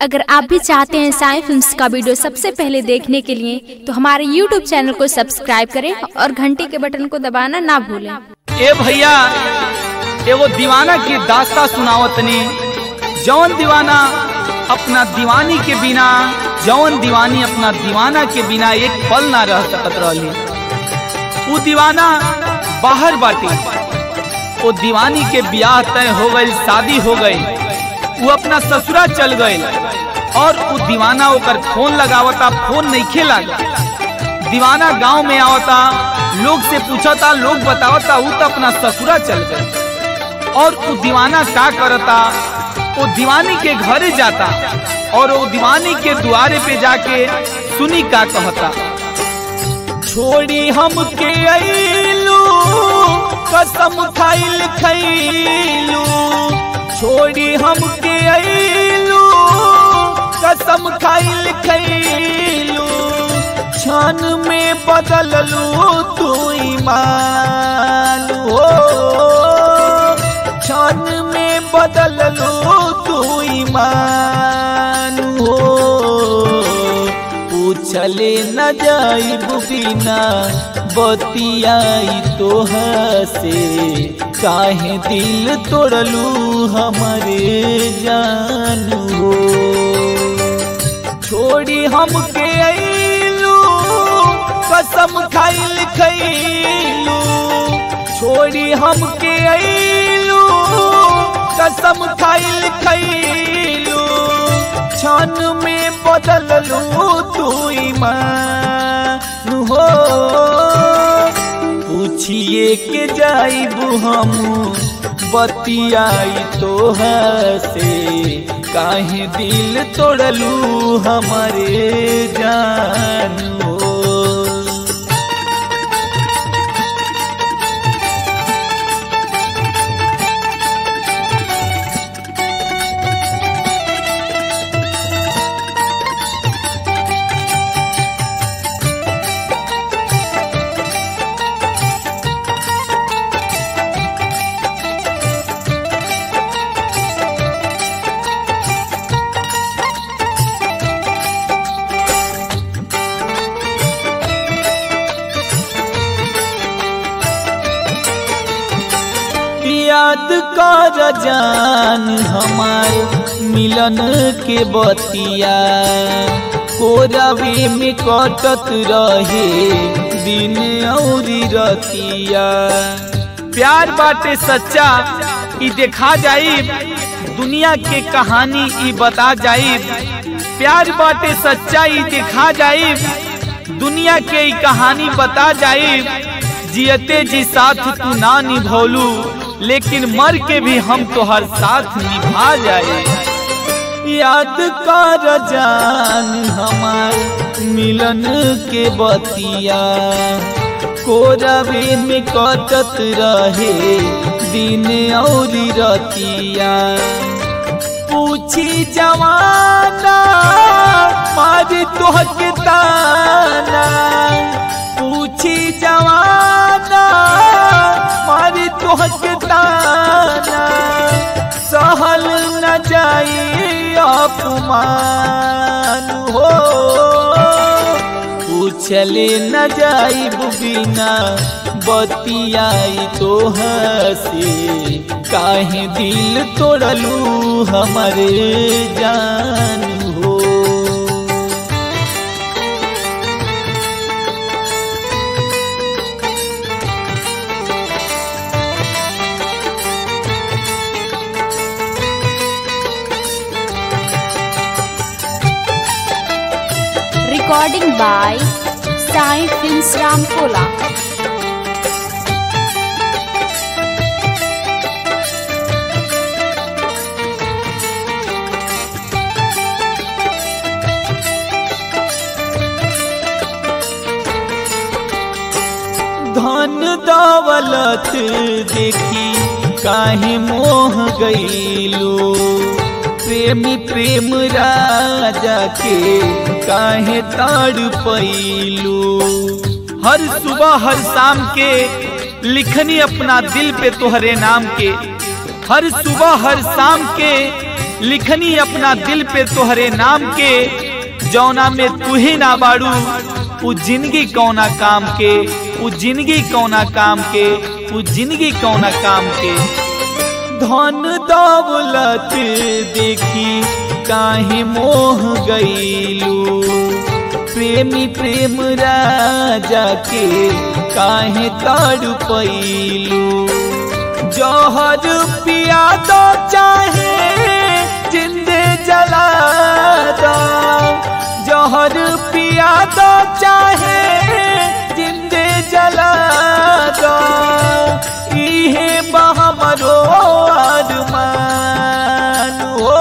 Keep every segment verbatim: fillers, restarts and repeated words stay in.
अगर आप भी चाहते हैं साई फिल्म्स का वीडियो सबसे पहले देखने के लिए तो हमारे यूट्यूब चैनल को सब्सक्राइब करें और घंटी के बटन को दबाना ना भूलें। ए भैया एगो दीवाना की दास्ता सुनावतनी। जौन दीवाना अपना दीवानी के बिना जौन दीवानी अपना दीवाना के बिना एक पल ना रह सकत रही। वो दीवाना बाहर बाटी, वो दीवानी के ब्याह तय हो गई, शादी हो गई, वो अपना ससुरा चल गए और वो दीवाना ओकर फोन लगावता, फोन नहीं खेला। दीवाना गांव में आवता, लोग से पूछता, लोग बतावता वो तो अपना ससुरा चल गए। और वो दीवाना क्या करता, वो दीवानी के घरे जाता और वो दीवानी के द्वारे पे जाके सुनी का कहता, छोड़ी हम के आइलू कसम खाइल खैलू, छोड़ी हम के आइलू कसम खाइल खैलू, क्षण में बदललू तू ईमान हो, क्षण में बदललू तू ईमान हो। पूछले न जाइब बिना बतियाई तोह से, काहे दिल तोड़लू हमारे जानू हो। छोड़ी हम के आइलू कसम खाइल खैलू, छोड़ी हम के आइलू कसम खाइल खैलू, क्षण में बदललू तू ईमान हो। पूछिए के जाइबू हम बतियाई तोह से, काहे दिल तोड़लू हमारे जानू हो। याद कर जान हमार मिलन के बतिया, कोरावे में कटत रहे दिन और रतिया। प्यार बाटे सच्चा ई देखा जाई, दुनिया के कहानी ई बता जाई। प्यार बाटे सच्चा ई देखा जाई, दुनिया के ई कहानी बता जाई। जियते जी साथ तू ना निभौलू, लेकिन मर के भी हम तो हर साथ निभा जाए। याद कर जान हमार मिलन के बतिया, कोरावे में कटत रहे दिन और रतिया। पूछी जवाना मारी तोहके ताना, पूछी जवाना मारी तोहके ताना, सहल न जाई अपमान हो। पूछले न जाई बिना बतियाई तोह से, काहे दिल तोड़लू हमारे जानू हो। Recording by Sai films Ramkola. धन दौलत देखी काहे मोह गईलू, प्रेमी प्रेम राजा के काहे ताड़ पैलू। हर सुबह हर शाम के लिखनी अपना दिल पे तोहरे नाम के, हर सुबह हर शाम के लिखनी अपना दिल पे तोहरे नाम के, जौना में तुहे ना बाड़ू उ जिंदगी कौना काम के, उ जिंदगी कौना काम के, उ जिंदगी कौना काम के। धन दौलत देखी काहे मोह गईलू, प्रेमी प्रेम राजा के काहे तड़पैलू। जौहर पिया दो चाहे जिंदे जला दो, जौहर पिया दो चाहे जिंदे जला दो, इहे बहमरो अरमान हो।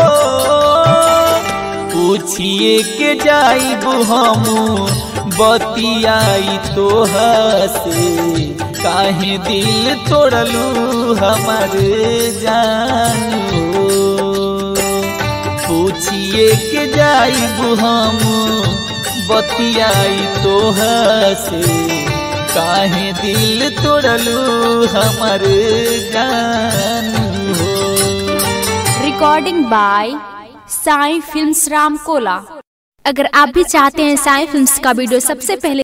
पूछिए के जाइब हम बतियाई तोहर से, काहे दिल तोड़लू हमार जान हो। पूछिए के जाइब हम बतियाई तोहर से, काहे दिल तोड़लू हमार जान हो। Recording by Sai films Ramkola. अगर आप भी चाहते हैं साई फिल्म्स का वीडियो सबसे पहले